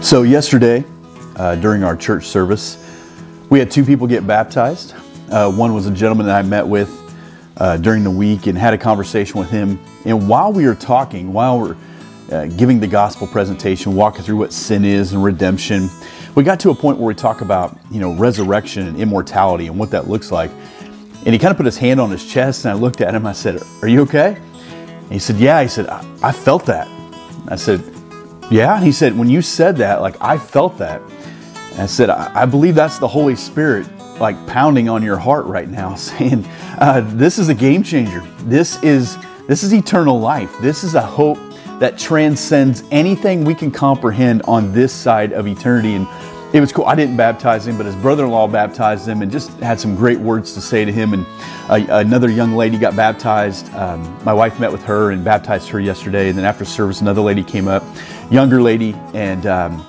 So yesterday, during our church service, we had two people get baptized. One was a gentleman that I met with during the week and had a conversation with him. And while we were talking, while we're giving the gospel presentation, walking through what sin is and redemption, we got to a point where we talk about, resurrection and immortality and what that looks like. And he kind of put his hand on his chest, and I looked at him. I said, "Are you okay?" And he said, "Yeah." He said, I felt that." I said, "Yeah?" And he said, "When you said that, I felt that." And I said, I believe that's the Holy Spirit, pounding on your heart right now, saying, this is a game changer. This is eternal life. This is a hope that transcends anything we can comprehend on this side of eternity." And it was cool. I didn't baptize him, but his brother-in-law baptized him and just had some great words to say to him. And another young lady got baptized. My wife met with her and baptized her yesterday. And then after service, another lady came up, younger lady, and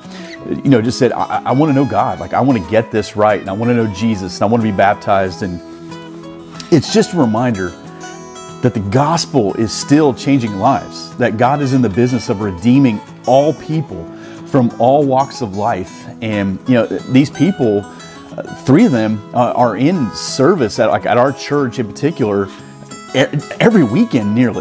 just said, I want to know God. I want to get this right, and I want to know Jesus, and I want to be baptized. And it's just a reminder that the gospel is still changing lives, that God is in the business of redeeming all people from all walks of life. And these people, three of them are in service at our church in particular every weekend, nearly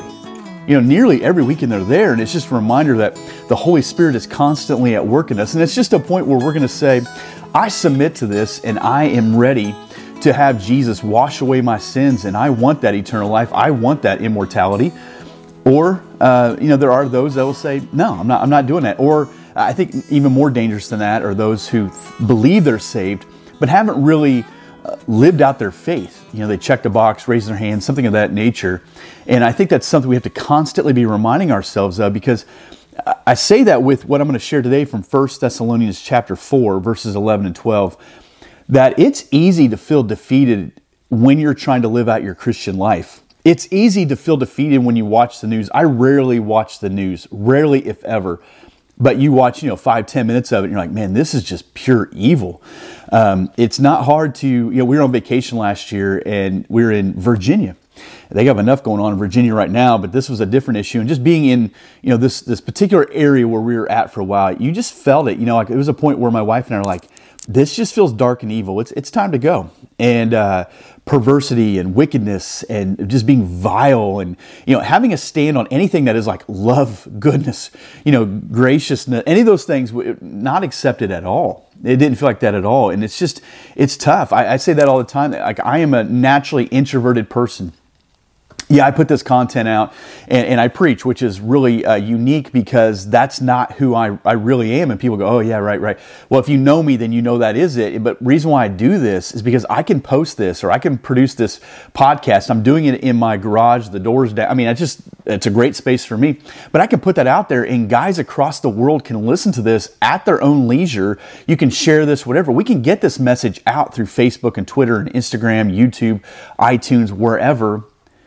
every weekend they're there. And it's just a reminder that the Holy Spirit is constantly at work in us. And it's just a point where we're going to say, I submit to this, and I am ready to have Jesus wash away my sins, and I want that eternal life. I want that immortality. Or there are those that will say, "No, I'm not doing that." Or I think even more dangerous than that are those who believe they're saved but haven't really lived out their faith. They checked a box, raised their hand, something of that nature. And I think that's something we have to constantly be reminding ourselves of, because I say that with what I'm going to share today from 1 Thessalonians chapter 4, verses 11 and 12, that it's easy to feel defeated when you're trying to live out your Christian life. It's easy to feel defeated when you watch the news. I rarely watch the news, rarely if ever. But you watch, 5-10 minutes of it, and you're like, man, this is just pure evil. It's not hard to, we were on vacation last year, and we were in Virginia. They have enough going on in Virginia right now, but this was a different issue. And just being in, this particular area where we were at for a while, you just felt it. It was a point where my wife and I were like, this just feels dark and evil. It's time to go. And perversity and wickedness and just being vile and, having a stand on anything that is like love, goodness, graciousness, any of those things, not accepted at all. It didn't feel like that at all. And it's tough. I say that all the time. I am a naturally introverted person. Yeah, I put this content out and I preach, which is really unique because that's not who I really am. And people go, "Oh yeah, right. Well, if you know me, then you know that is it." But the reason why I do this is because I can post this or I can produce this podcast. I'm doing it in my garage, the doors down. I mean, it's a great space for me. But I can put that out there and guys across the world can listen to this at their own leisure. You can share this, whatever. We can get this message out through Facebook and Twitter and Instagram, YouTube, iTunes, wherever.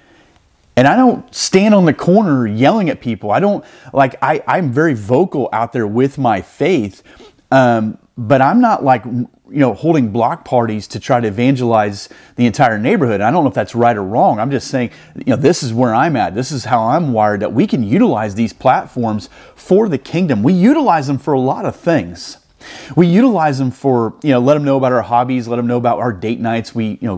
And I don't stand on the corner yelling at people. I'm very vocal out there with my faith. But I'm not holding block parties to try to evangelize the entire neighborhood. I don't know if that's right or wrong. I'm just saying, this is where I'm at. This is how I'm wired, that we can utilize these platforms for the kingdom. We utilize them for a lot of things. We utilize them for, let them know about our hobbies, let them know about our date nights.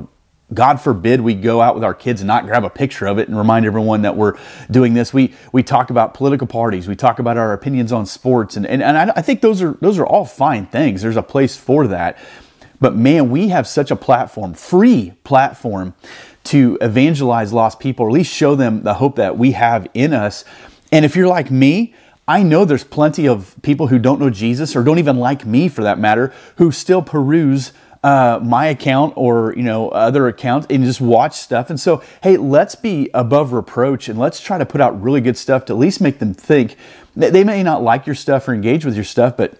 God forbid we go out with our kids and not grab a picture of it and remind everyone that we're doing this. We talk about political parties. We talk about our opinions on sports. And I think those are all fine things. There's a place for that. But man, we have such a platform, free platform, to evangelize lost people, or at least show them the hope that we have in us. And if you're like me, I know there's plenty of people who don't know Jesus, or don't even like me for that matter, who still peruse my account or other accounts and just watch stuff. And so, hey, let's be above reproach and let's try to put out really good stuff to at least make them think. They may not like your stuff or engage with your stuff, but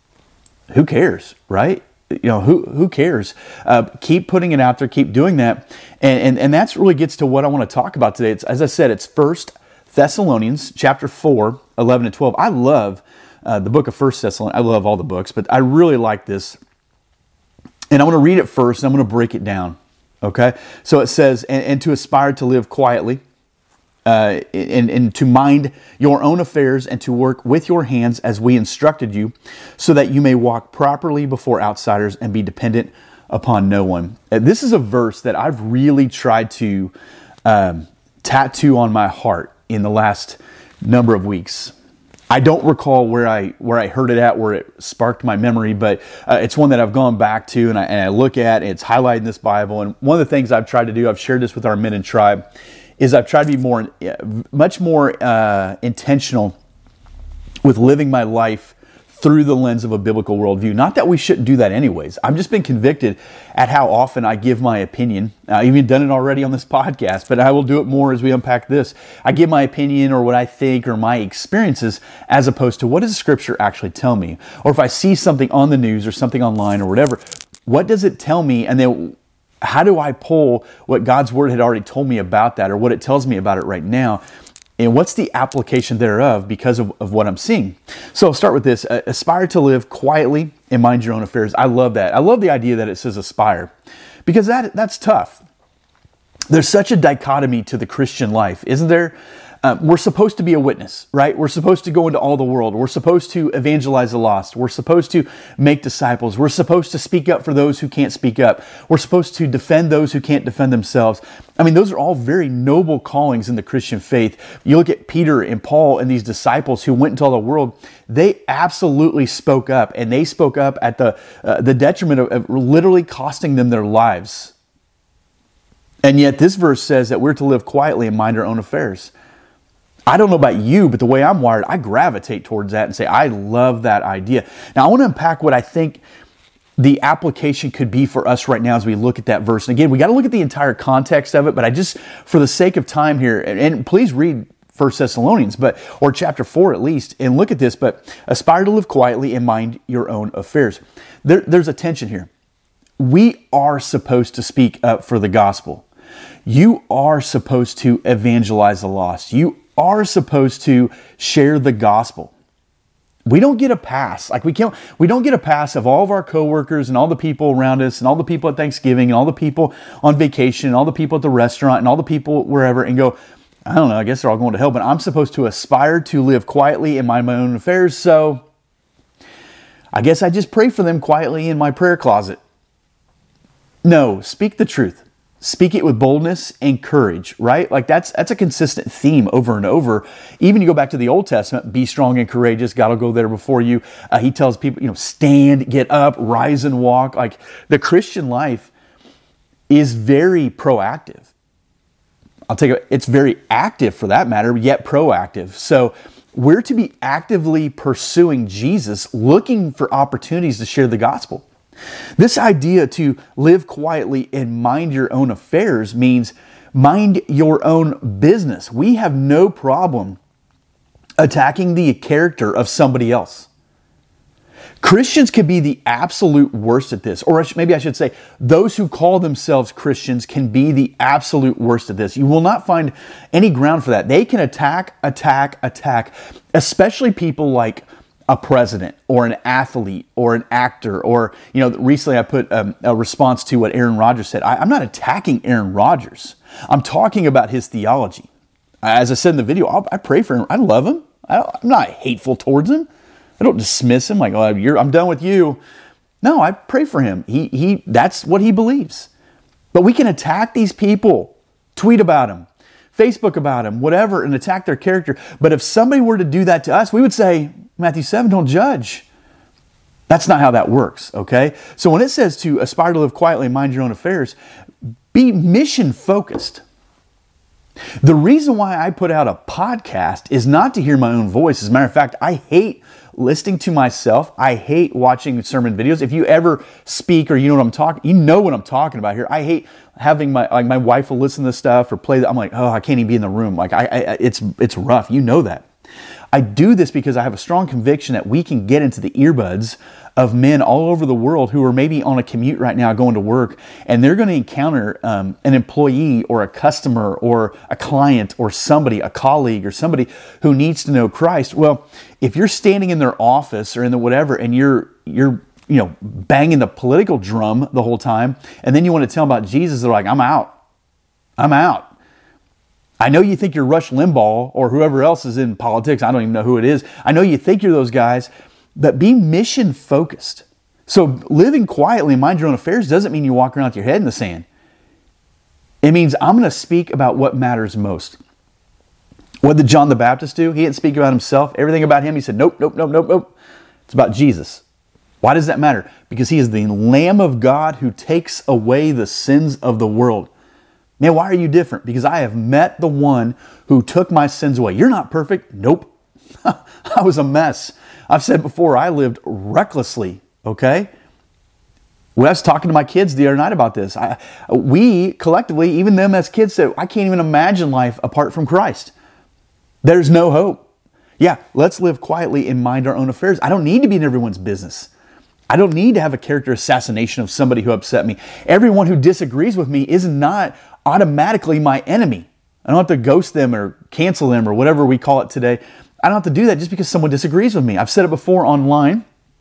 who cares, right? Who cares? Keep putting it out there, keep doing that. And that's really gets to what I want to talk about today. As I said, it's 1 Thessalonians chapter 4, 11 and 12. I love the book of 1 Thessalonians. I love all the books, but I really like this. And I want to read it first, and I'm going to break it down. Okay? So it says, and to aspire to live quietly, and to mind your own affairs and to work with your hands as we instructed you, so that you may walk properly before outsiders and be dependent upon no one. This is a verse that I've really tried to tattoo on my heart in the last number of weeks. I don't recall where I heard it at, where it sparked my memory, but it's one that I've gone back to and I look at. It's highlighted in this Bible. And one of the things I've tried to do, I've shared this with our men in tribe, is I've tried to be much more intentional with living my life through the lens of a biblical worldview. Not that we shouldn't do that anyways. I've just been convicted at how often I give my opinion. I've even done it already on this podcast, but I will do it more as we unpack this. I give my opinion or what I think or my experiences, as opposed to what does Scripture actually tell me? Or if I see something on the news or something online or whatever, what does it tell me? And then how do I pull what God's Word had already told me about that, or what it tells me about it right now? And what's the application thereof because of what I'm seeing? So I'll start with this. Aspire to live quietly and mind your own affairs. I love that. I love the idea that it says aspire, because that's tough. There's such a dichotomy to the Christian life, isn't there? We're supposed to be a witness, right? We're supposed to go into all the world. We're supposed to evangelize the lost. We're supposed to make disciples. We're supposed to speak up for those who can't speak up. We're supposed to defend those who can't defend themselves. I mean, those are all very noble callings in the Christian faith. You look at Peter and Paul and these disciples who went into all the world. They absolutely spoke up, and they spoke up at the detriment of literally costing them their lives. And yet this verse says that we're to live quietly and mind our own affairs. I don't know about you, but the way I'm wired, I gravitate towards that and say, I love that idea. Now, I want to unpack what I think the application could be for us right now as we look at that verse. And again, we got to look at the entire context of it, but I just, for the sake of time here, and please read 1 Thessalonians, or chapter 4 at least, and look at this, but aspire to live quietly and mind your own affairs. There's a tension here. We are supposed to speak up for the gospel. You are supposed to evangelize the lost. You are supposed to share the gospel. We don't get a pass. We don't get a pass of all of our coworkers and all the people around us and all the people at Thanksgiving and all the people on vacation and all the people at the restaurant and all the people wherever and go, I don't know, I guess they're all going to hell, but I'm supposed to aspire to live quietly and mind my own affairs. So I guess I just pray for them quietly in my prayer closet. No, speak the truth. Speak it with boldness and courage, right? That's a consistent theme over and over. Even you go back to the Old Testament, be strong and courageous. God will go there before you. He tells people, stand, get up, rise and walk. The Christian life is very proactive. It's very active for that matter, yet proactive. So we're to be actively pursuing Jesus, looking for opportunities to share the gospel. This idea to live quietly and mind your own affairs means mind your own business. We have no problem attacking the character of somebody else. Christians can be the absolute worst at this, or maybe I should say those who call themselves Christians can be the absolute worst at this. You will not find any ground for that. They can attack, especially people like a president or an athlete or an actor, or, recently I put a response to what Aaron Rodgers said. I'm not attacking Aaron Rodgers. I'm talking about his theology. As I said in the video, I pray for him. I love him. I'm not hateful towards him. I don't dismiss him like, I'm done with you. No, I pray for him. That's what he believes. But we can attack these people, tweet about them, Facebook about them, whatever, and attack their character. But if somebody were to do that to us, we would say, Matthew 7, don't judge. That's not how that works, okay? So when it says to aspire to live quietly and mind your own affairs, be mission focused. The reason why I put out a podcast is not to hear my own voice. As a matter of fact, I hate listening to myself. I hate watching sermon videos. If you ever speak or you know what I'm talking about here. I hate having my wife will listen to this stuff or play. I'm like, I can't even be in the room. It's rough. You know that. I do this because I have a strong conviction that we can get into the earbuds of men all over the world who are maybe on a commute right now going to work, and they're going to encounter an employee or a customer or a client or somebody, a colleague or somebody who needs to know Christ. Well, if you're standing in their office or in the whatever and you're banging the political drum the whole time, and then you want to tell them about Jesus, they're like, I'm out. I know you think you're Rush Limbaugh or whoever else is in politics. I don't even know who it is. I know you think you're those guys, but be mission focused. So living quietly and mind your own affairs doesn't mean you walk around with your head in the sand. It means I'm going to speak about what matters most. What did John the Baptist do? He didn't speak about himself. Everything about him, he said, nope, nope, nope, nope, nope. It's about Jesus. Why does that matter? Because he is the Lamb of God who takes away the sins of the world. Man, why are you different? Because I have met the one who took my sins away. You're not perfect. Nope. I was a mess. I've said before, I lived recklessly, okay? When I was talking to my kids the other night about this, we collectively, even them as kids, said, I can't even imagine life apart from Christ. There's no hope. Yeah, let's live quietly and mind our own affairs. I don't need to be in everyone's business. I don't need to have a character assassination of somebody who upset me. Everyone who disagrees with me is not automatically my enemy. I don't have to ghost them or cancel them or whatever we call it today. I don't have to do that just because someone disagrees with me. I've said it before online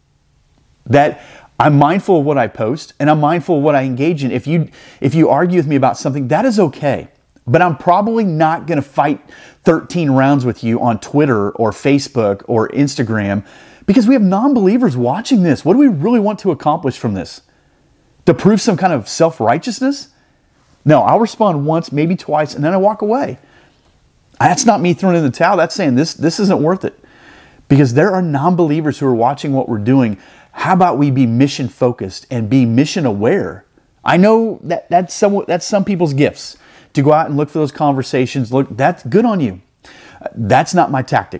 that I'm mindful of what I post and I'm mindful of what I engage in. If you argue with me about something, that is okay. But I'm probably not going to fight 13 rounds with you on Twitter or Facebook or Instagram because we have non-believers watching this. What do we really want to accomplish from this? To prove some kind of self-righteousness? No, I'll respond once, maybe twice, and then I walk away. That's not me throwing in the towel. That's saying this isn't worth it. Because there are non-believers who are watching what we're doing. How about we be mission focused and be mission aware? I know that's some people's gifts to go out and look for those conversations. Look, that's good on you. That's not my tactic.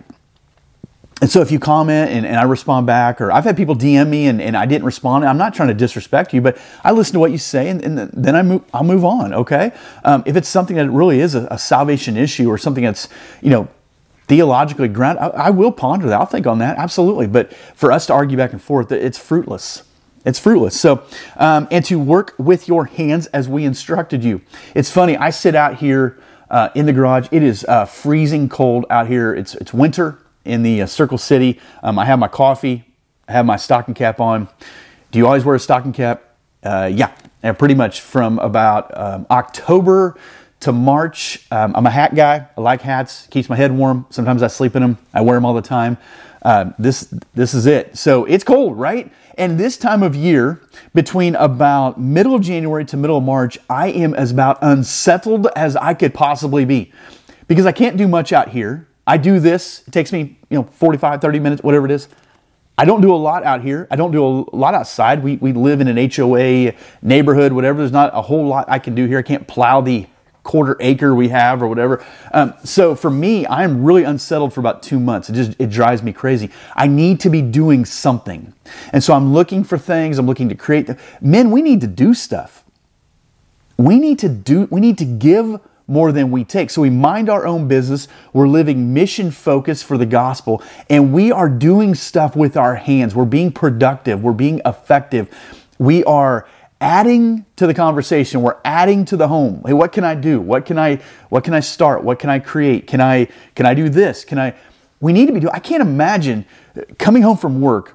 And so if you comment and I respond back, or I've had people DM me and I didn't respond, I'm not trying to disrespect you, but I listen to what you say and then I'll move on, okay? If it's something that really is a salvation issue or something that's, theologically grounded, I will ponder that. I'll think on that, absolutely. But for us to argue back and forth, it's fruitless. It's fruitless. So, and to work with your hands as we instructed you. It's funny, I sit out here in the garage. It is freezing cold out here. It's winter in the Circle City. I have my coffee. I have my stocking cap on. Do you always wear a stocking cap? Yeah, pretty much from about October to March. I'm a hat guy. I like hats. Keeps my head warm. Sometimes I sleep in them. I wear them all the time. This is it. So it's cold, right? And this time of year, between about middle of January to middle of March, I am as about unsettled as I could possibly be. Because I can't do much out here. I do this. It takes me, 45, 30 minutes, whatever it is. I don't do a lot out here. I don't do a lot outside. We live in an HOA neighborhood, whatever. There's not a whole lot I can do here. I can't plow the quarter acre we have or whatever. So for me, I'm really unsettled for about 2 months. It drives me crazy. I need to be doing something. And so I'm looking for things. I'm looking to create. Men, we need to do stuff. We need to give more than we take. So we mind our own business. We're living mission focused for the gospel, and we are doing stuff with our hands. We're being productive. We're being effective. We are adding to the conversation. We're adding to the home. Hey, what can I do? What can I start? What can I create? Can I do this? We need to be doing. I can't imagine coming home from work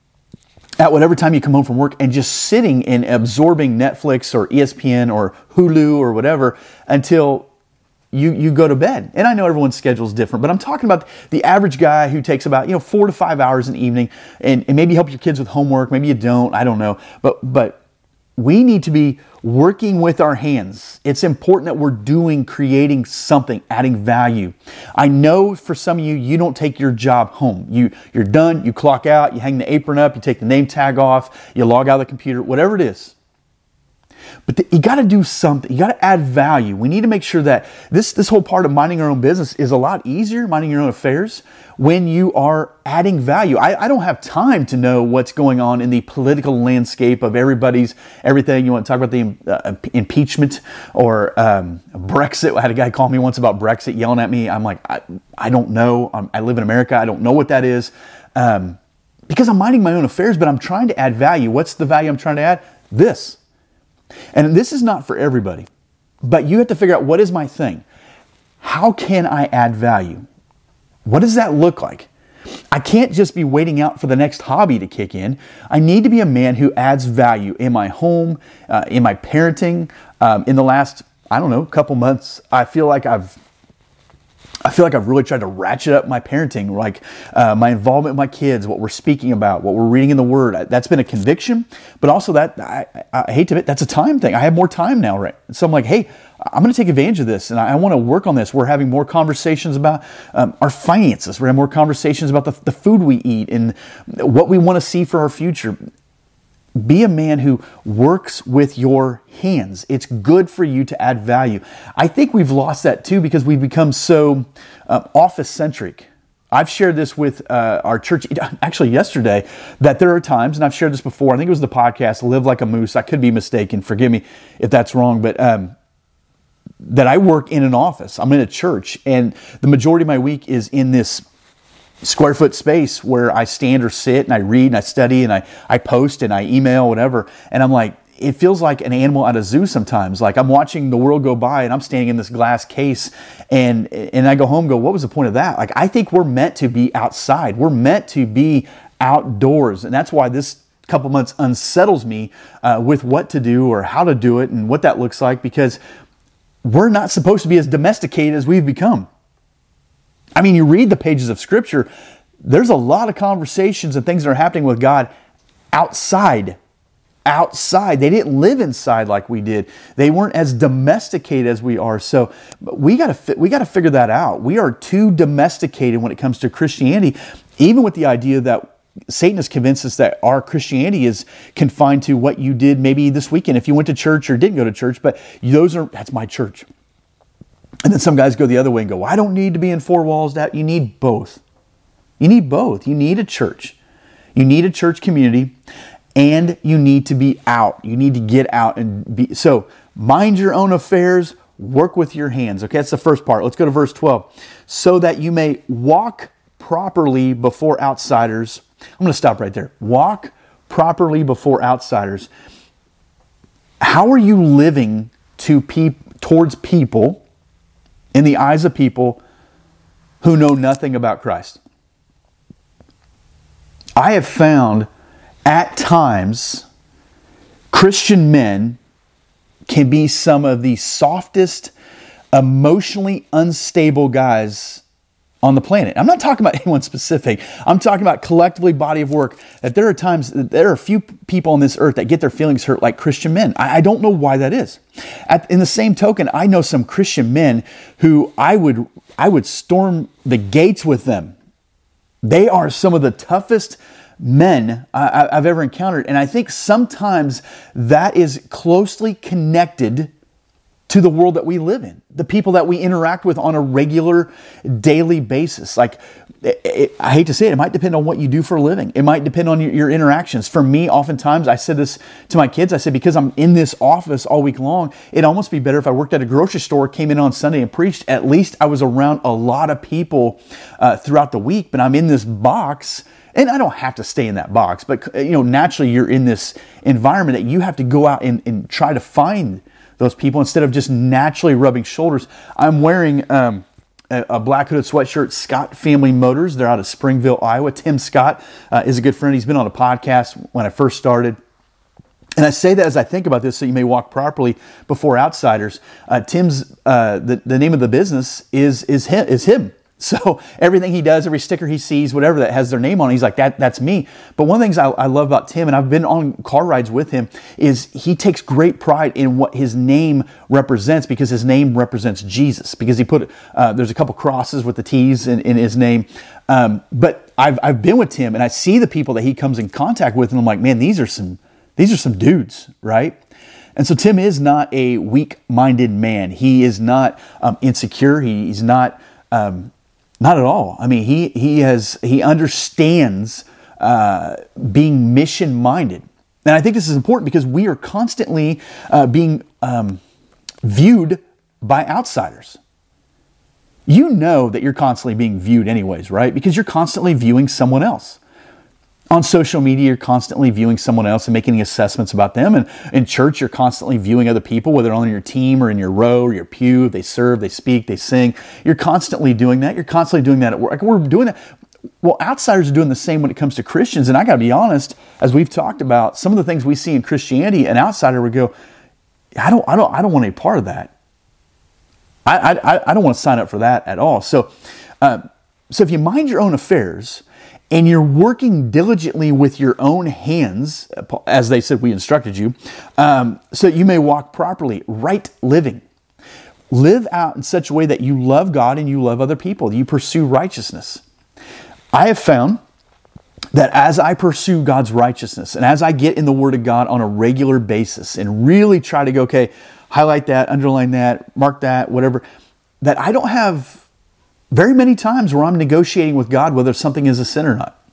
at whatever time you come home from work and just sitting and absorbing Netflix or ESPN or Hulu or whatever until you go to bed. And I know everyone's schedule is different, but I'm talking about the average guy who takes about 4 to 5 hours in the evening and maybe help your kids with homework. Maybe you don't. I don't know. But we need to be working with our hands. It's important that we're creating something, adding value. I know for some of you, you don't take your job home. You're done, you clock out, you hang the apron up, you take the name tag off, you log out of the computer, whatever it is. But you got to do something. You got to add value. We need to make sure that this whole part of minding our own business is a lot easier, minding your own affairs, when you are adding value. I don't have time to know what's going on in the political landscape of everything. You want to talk about the impeachment or Brexit. I had a guy call me once about Brexit, yelling at me. I'm like, I don't know. I live in America. I don't know what that is. Because I'm minding my own affairs, but I'm trying to add value. What's the value I'm trying to add? This. And this is not for everybody, but you have to figure out, what is my thing? How can I add value? What does that look like? I can't just be waiting out for the next hobby to kick in. I need to be a man who adds value in my home, in my parenting. In the last, couple months, I feel like I've I feel like I've really tried to ratchet up my parenting, like my involvement with my kids, what we're speaking about, what we're reading in the Word. That's been a conviction, but also that, I hate to admit, that's a time thing. I have more time now, right? So I'm like, hey, I'm going to take advantage of this, and I want to work on this. We're having more conversations about our finances. We're having more conversations about the food we eat and what we want to see for our future. Be a man who works with your hands. It's good for you to add value. I think we've lost that too because we've become so office-centric. I've shared this with our church, actually yesterday, that there are times, and I've shared this before, I think it was the podcast, Live Like a Moose. I could be mistaken. Forgive me if that's wrong, but that I work in an office. I'm in a church, and the majority of my week is in this square foot space where I stand or sit and I read and I study and I post and I email, whatever. And I'm like, it feels like an animal at a zoo sometimes. Like I'm watching the world go by and I'm standing in this glass case and I go home and go, what was the point of that? Like, I think we're meant to be outside. We're meant to be outdoors. And that's why this couple months unsettles me with what to do or how to do it and what that looks like, because we're not supposed to be as domesticated as we've become. I mean, you read the pages of Scripture, there's a lot of conversations and things that are happening with God outside. They didn't live inside like we did. They weren't as domesticated as we are. So we got to figure that out. We are too domesticated when it comes to Christianity, even with the idea that Satan has convinced us that our Christianity is confined to what you did maybe this weekend, if you went to church or didn't go to church, but that's my church. And then some guys go the other way and go, well, I don't need to be in four walls. That you need both. You need both. You need a church. You need a church community, and you need to be out. You need to get out and be. So mind your own affairs. Work with your hands. Okay, that's the first part. Let's go to verse 12. So that you may walk properly before outsiders. I'm going to stop right there. Walk properly before outsiders. How are you living towards people, in the eyes of people who know nothing about Christ? I have found at times Christian men can be some of the softest, emotionally unstable guys on the planet. I'm not talking about anyone specific. I'm talking about collectively body of work, that there are times that there are a few people on this earth that get their feelings hurt like Christian men. I don't know why that is. In the same token, I know some Christian men who I would storm the gates with them. They are some of the toughest men I've ever encountered. And I think sometimes that is closely connected to the world that we live in, the people that we interact with on a regular daily basis. Like, I hate to say it might depend on what you do for a living. It might depend on your interactions. For me, oftentimes, I said this to my kids, I said, because I'm in this office all week long, it'd almost be better if I worked at a grocery store, came in on Sunday and preached. At least I was around a lot of people throughout the week, but I'm in this box. And I don't have to stay in that box, but naturally you're in this environment that you have to go out and try to find those people instead of just naturally rubbing shoulders. I'm wearing a black hooded sweatshirt, Scott Family Motors. They're out of Springville, Iowa. Tim Scott is a good friend. He's been on a podcast when I first started. And I say that as I think about this, so you may walk properly before outsiders. Tim's, the name of the business is him. So everything he does, every sticker he sees, whatever that has their name on it, he's like, that's me. But one of the things I love about Tim, and I've been on car rides with him, is he takes great pride in what his name represents, because his name represents Jesus. Because he put, there's a couple crosses with the T's in his name. But I've been with Tim, and I see the people that he comes in contact with, and I'm like, man, these are some dudes, right? And so Tim is not a weak-minded man. He is not insecure. He's not... Not at all. I mean, he understands being mission-minded. And I think this is important because we are constantly being viewed by outsiders. You know that you're constantly being viewed anyways, right? Because you're constantly viewing someone else. On social media, you're constantly viewing someone else and making assessments about them. And in church, you're constantly viewing other people, whether on your team or in your row or your pew. They serve, they speak, they sing. You're constantly doing that. You're constantly doing that at work. We're doing that. Well, outsiders are doing the same when it comes to Christians. And I got to be honest, as we've talked about, some of the things we see in Christianity, an outsider would go, I don't want any part of that. I don't want to sign up for that at all. So if you mind your own affairs and you're working diligently with your own hands, as they said we instructed you, so you may walk properly, right living. Live out in such a way that you love God and you love other people. You pursue righteousness. I have found that as I pursue God's righteousness and as I get in the Word of God on a regular basis and really try to go, okay, highlight that, underline that, mark that, whatever, that I don't have very many times where I'm negotiating with God whether something is a sin or not.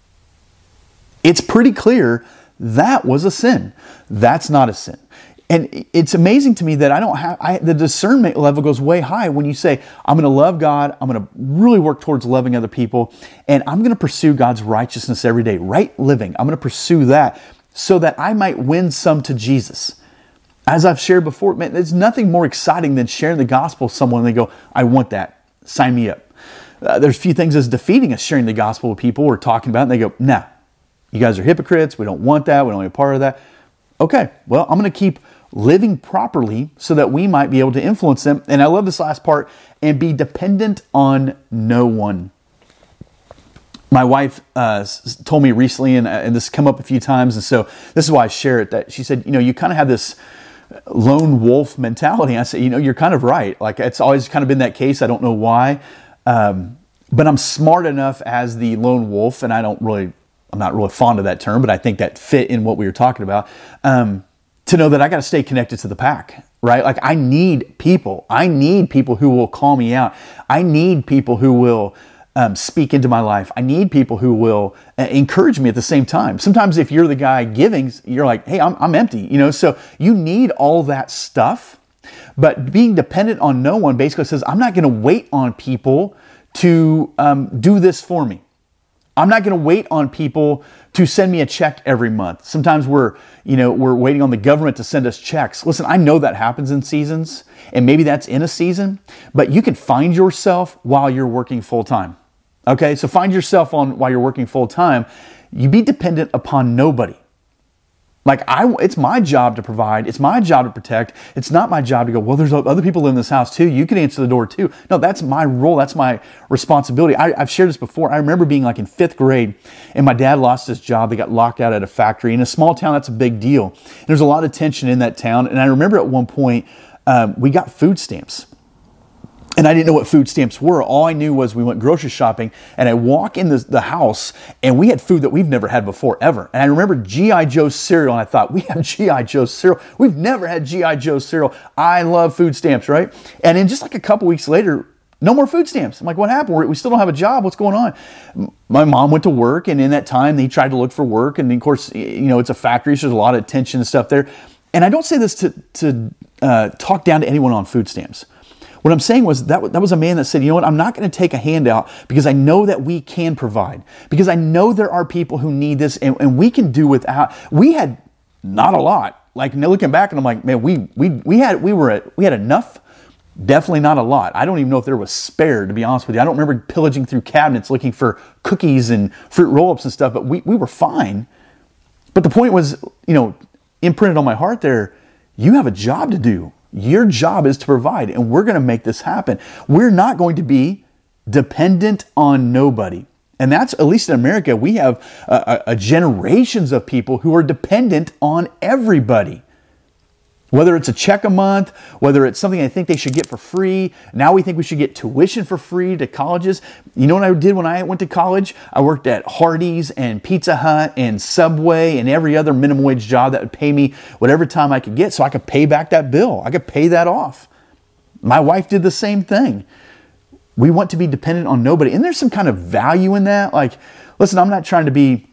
It's pretty clear that was a sin. That's not a sin. And it's amazing to me that the discernment level goes way high when you say, I'm going to love God, I'm going to really work towards loving other people, and I'm going to pursue God's righteousness every day, right living. I'm going to pursue that so that I might win some to Jesus. As I've shared before, man, there's nothing more exciting than sharing the gospel with someone and they go, I want that, sign me up. There's few things as defeating as sharing the gospel with people we're talking about and they go, nah, you guys are hypocrites, we don't want that, we don't want to be a part of that. Okay, well, I'm going to keep living properly so that we might be able to influence them. And I love this last part, and be dependent on no one. My wife told me recently, and this has come up a few times, and so this is why I share it, that she said, you kind of have this lone wolf mentality. I said, you're kind of right. Like, it's always kind of been that case. I don't know why. But I'm smart enough as the lone wolf, and I'm not really fond of that term, but I think that fit in what we were talking about, to know that I got to stay connected to the pack, right? Like, I need people. I need people who will call me out. I need people who will speak into my life. I need people who will encourage me at the same time. Sometimes if you're the guy giving, you're like, hey, I'm empty, so you need all that stuff. But being dependent on no one basically says, I'm not going to wait on people to do this for me. I'm not going to wait on people to send me a check every month. Sometimes we're waiting on the government to send us checks. Listen, I know that happens in seasons, and maybe that's in a season, but you can find yourself while you're working full time. Okay, so find yourself while you're working full time. You be dependent upon nobody. Like, it's my job to provide. It's my job to protect. It's not my job to go, well, there's other people in this house too. You can answer the door too. No, that's my role. That's my responsibility. I've shared this before. I remember being like in 5th grade and my dad lost his job. They got locked out at a factory. In a small town, that's a big deal. And there's a lot of tension in that town. And I remember at one point, we got food stamps. And I didn't know what food stamps were. All I knew was we went grocery shopping, and I walk in the house, and we had food that we've never had before, ever. And I remember G.I. Joe cereal, and I thought, we have G.I. Joe cereal. We've never had G.I. Joe cereal. I love food stamps, right? And then just like a couple weeks later, no more food stamps. I'm like, what happened? We still don't have a job. What's going on? My mom went to work, and in that time, they tried to look for work. And of course, it's a factory, so there's a lot of tension and stuff there. And I don't say this to talk down to anyone on food stamps. What I'm saying was that was a man that said, you know what, I'm not going to take a handout because I know that we can provide. Because I know there are people who need this and we can do without. We had not a lot. Like, looking back, and I'm like, man, we had enough. Definitely not a lot. I don't even know if there was spare, to be honest with you. I don't remember pillaging through cabinets looking for cookies and fruit roll-ups and stuff, but we were fine. But the point was, imprinted on my heart there, you have a job to do. Your job is to provide, and we're going to make this happen. We're not going to be dependent on nobody. And that's, at least in America, we have generations of people who are dependent on everybody. Whether it's a check a month, whether it's something I think they should get for free. Now we think we should get tuition for free to colleges. You know what I did when I went to college? I worked at Hardee's and Pizza Hut and Subway and every other minimum wage job that would pay me whatever time I could get so I could pay back that bill. I could pay that off. My wife did the same thing. We want to be dependent on nobody. And there's some kind of value in that. Like, listen, I'm not trying to be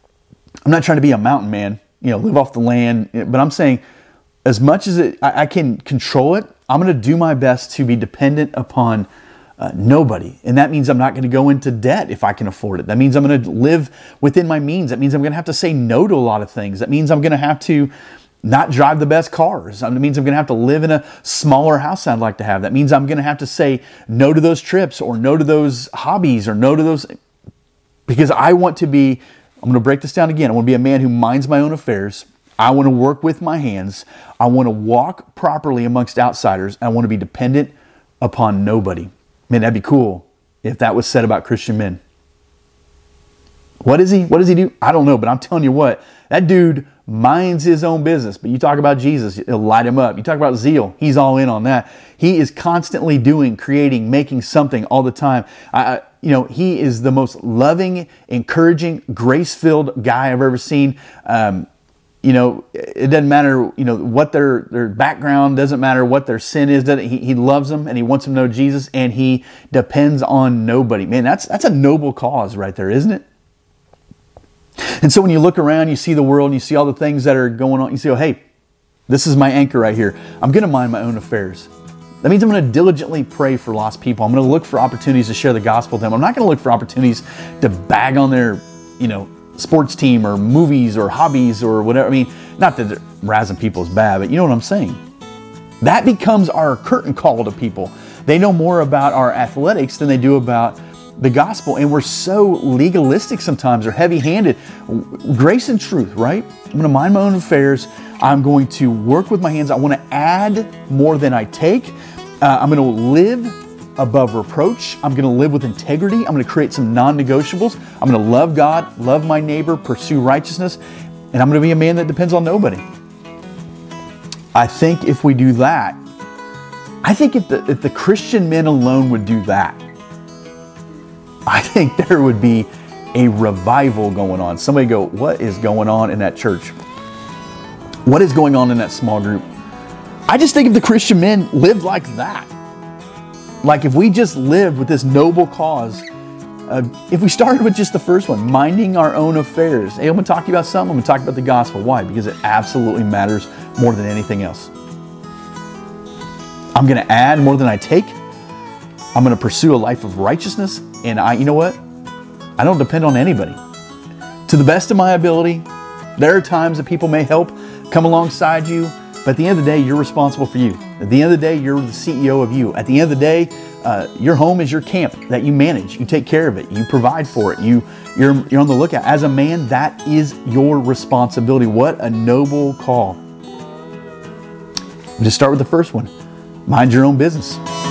a mountain man, live off the land, but I'm saying, as much as I can control it, I'm going to do my best to be dependent upon nobody. And that means I'm not going to go into debt if I can afford it. That means I'm going to live within my means. That means I'm going to have to say no to a lot of things. That means I'm going to have to not drive the best cars. That means I'm going to have to live in a smaller house I'd like to have. That means I'm going to have to say no to those trips or no to those hobbies or no to those, because I'm going to break this down again. I want to be a man who minds my own affairs. I want to work with my hands. I want to walk properly amongst outsiders. I want to be dependent upon nobody. Man, that'd be cool if that was said about Christian men. What does he do? I don't know, but I'm telling you what, that dude minds his own business. But you talk about Jesus, it'll light him up. You talk about zeal, he's all in on that. He is constantly doing, creating, making something all the time. He is the most loving, encouraging, grace-filled guy I've ever seen. It doesn't matter, what their background, doesn't matter what their sin is. He loves them and he wants them to know Jesus, and he depends on nobody. Man, that's a noble cause right there, isn't it? And so when you look around, you see the world and you see all the things that are going on, you say, oh, hey, this is my anchor right here. I'm going to mind my own affairs. That means I'm going to diligently pray for lost people. I'm going to look for opportunities to share the gospel with them. I'm not going to look for opportunities to bag on their, sports team or movies or hobbies or whatever. I mean, not that razzing people is bad, but you know what I'm saying? That becomes our curtain call to people. They know more about our athletics than they do about the gospel, and we're so legalistic sometimes or heavy-handed. Grace and truth, right? I'm going to mind my own affairs. I'm going to work with my hands. I want to add more than I take. I'm going to live above reproach. I'm going to live with integrity. I'm going to create some non-negotiables. I'm going to love God, love my neighbor, pursue righteousness, and I'm going to be a man that depends on nobody. I think if we do that, if the Christian men alone would do that, I think there would be a revival going on. Somebody go, what is going on in that church? What is going on in that small group? I just think if the Christian men lived like that, like if we just lived with this noble cause, if we started with just the first one, minding our own affairs. Hey, I'm going to talk to you about something. I'm going to talk about the gospel. Why? Because it absolutely matters more than anything else. I'm going to add more than I take. I'm going to pursue a life of righteousness. And you know what? I don't depend on anybody. To the best of my ability, there are times that people may help come alongside you, but at the end of the day, you're responsible for you. At the end of the day, you're the CEO of you. At the end of the day, your home is your camp that you manage. You take care of it. You provide for it. You're on the lookout. As a man, that is your responsibility. What a noble call. Just start with the first one. Mind your own business.